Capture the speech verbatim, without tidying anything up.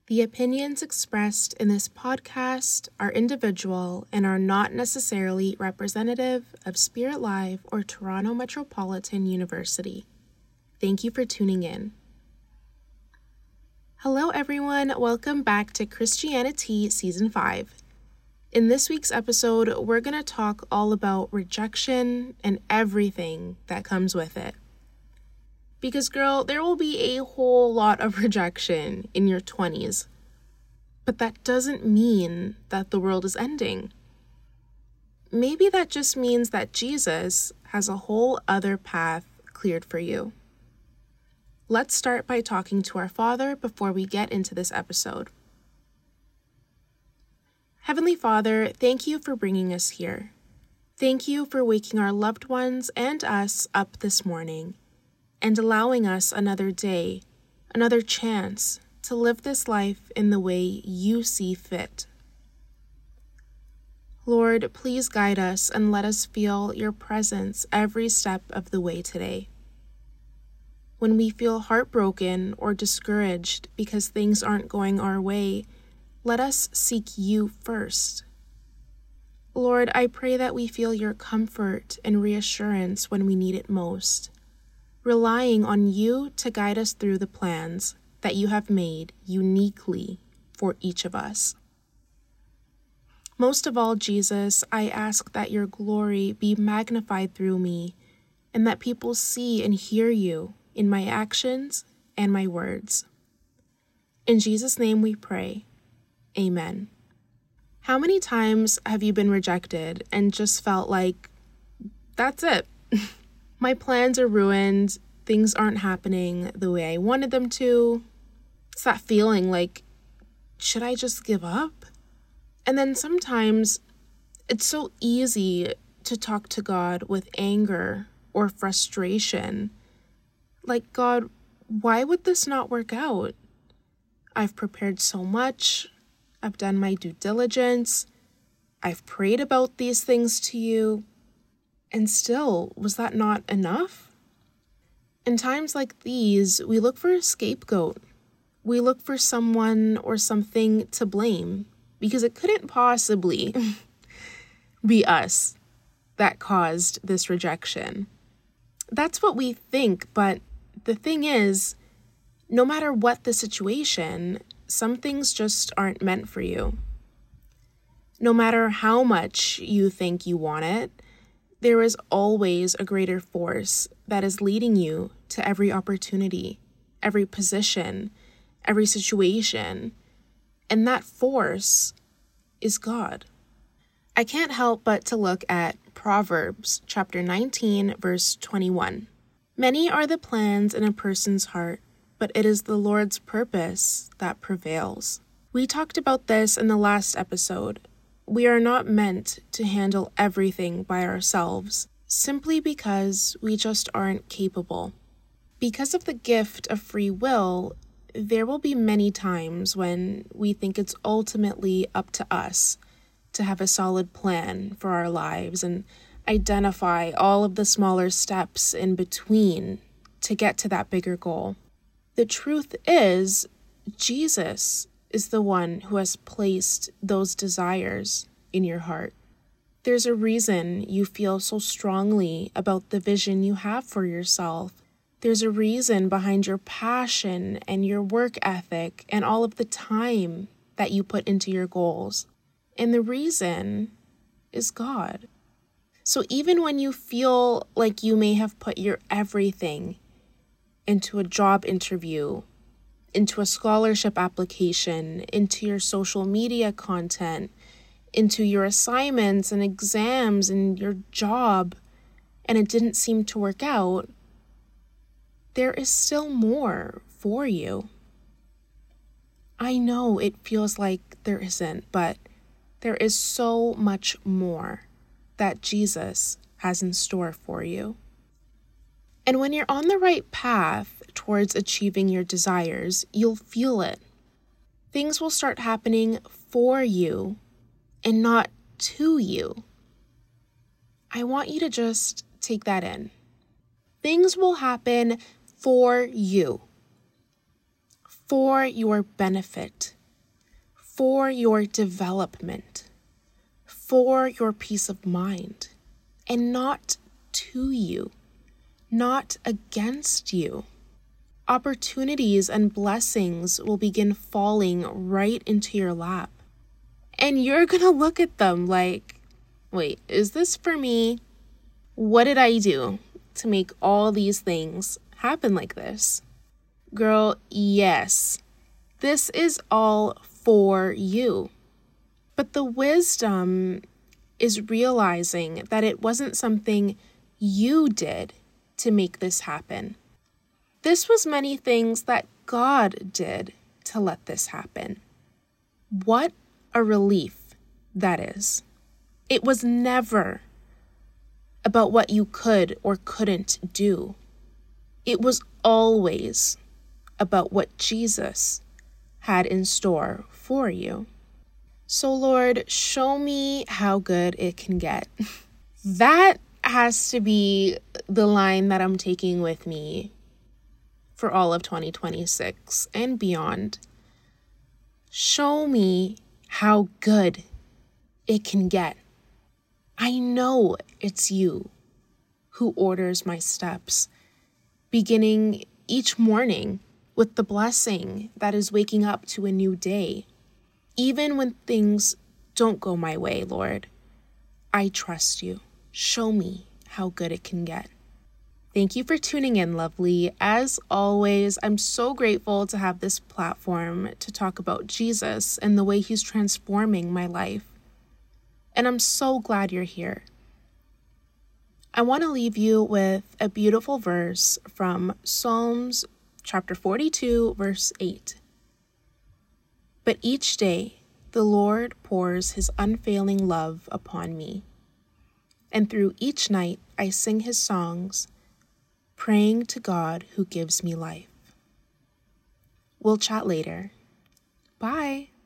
The opinions expressed in this podcast are individual and are not necessarily representative of Spirit Live or Toronto Metropolitan University. Thank you for tuning in. Hello everyone, welcome back to Christianity Season five. In this week's episode, we're going to talk all about rejection and everything that comes with it. Because girl, there will be a whole lot of rejection in your twenties. But that doesn't mean that the world is ending. Maybe that just means that Jesus has a whole other path cleared for you. Let's start by talking to our Father before we get into this episode. Heavenly Father, thank you for bringing us here. Thank you for waking our loved ones and us up this morning, and allowing us another day, another chance to live this life in the way you see fit. Lord, please guide us and let us feel your presence every step of the way today. When we feel heartbroken or discouraged because things aren't going our way, let us seek you first. Lord, I pray that we feel your comfort and reassurance when we need it most, relying on you to guide us through the plans that you have made uniquely for each of us. Most of all, Jesus, I ask that your glory be magnified through me and that people see and hear you in my actions and my words. In Jesus' name we pray. Amen. How many times have you been rejected and just felt like, that's it? My plans are ruined, things aren't happening the way I wanted them to. It's that feeling like, should I just give up? And then sometimes it's so easy to talk to God with anger or frustration. Like, God, why would this not work out? I've prepared so much. I've done my due diligence. I've prayed about these things to you. And still, was that not enough? In times like these, we look for a scapegoat. We look for someone or something to blame because it couldn't possibly be us that caused this rejection. That's what we think, but the thing is, no matter what the situation, some things just aren't meant for you. No matter how much you think you want it, there is always a greater force that is leading you to every opportunity, every position, every situation, and that force is God. I can't help but to look at Proverbs chapter nineteen, verse twenty-one. Many are the plans in a person's heart, but it is the Lord's purpose that prevails. We talked about this in the last episode. We are not meant to handle everything by ourselves, simply because we just aren't capable. Because of the gift of free will, there will be many times when we think it's ultimately up to us to have a solid plan for our lives and identify all of the smaller steps in between to get to that bigger goal. The truth is, Jesus is the one who has placed those desires in your heart. There's a reason you feel so strongly about the vision you have for yourself. There's a reason behind your passion and your work ethic and all of the time that you put into your goals. And the reason is God. So even when you feel like you may have put your everything into a job interview, into a scholarship application, into your social media content, into your assignments and exams and your job, and it didn't seem to work out, there is still more for you. I know it feels like there isn't, but there is so much more that Jesus has in store for you. And when you're on the right path towards achieving your desires, you'll feel it. Things will start happening for you and not to you. I want you to just take that in. Things will happen for you, for your benefit, for your development, for your peace of mind, and not to you, not against you. Opportunities and blessings will begin falling right into your lap. And you're going to look at them like, wait, is this for me? What did I do to make all these things happen like this? Girl, yes, this is all for you. But the wisdom is realizing that it wasn't something you did to make this happen. This was many things that God did to let this happen. What a relief that is. It was never about what you could or couldn't do. It was always about what Jesus had in store for you. So Lord, show me how good it can get. That has to be the line that I'm taking with me for all of twenty twenty-six and beyond. Show me how good it can get. I know it's you who orders my steps, beginning each morning with the blessing that is waking up to a new day. Even when things don't go my way, Lord, I trust you. Show me how good it can get. Thank you for tuning in, lovely. As always, I'm so grateful to have this platform to talk about Jesus and the way he's transforming my life. And I'm so glad you're here. I want to leave you with a beautiful verse from Psalms chapter forty-two, verse eight. But each day the Lord pours his unfailing love upon me, and through each night I sing his songs, praying to God who gives me life. We'll chat later. Bye.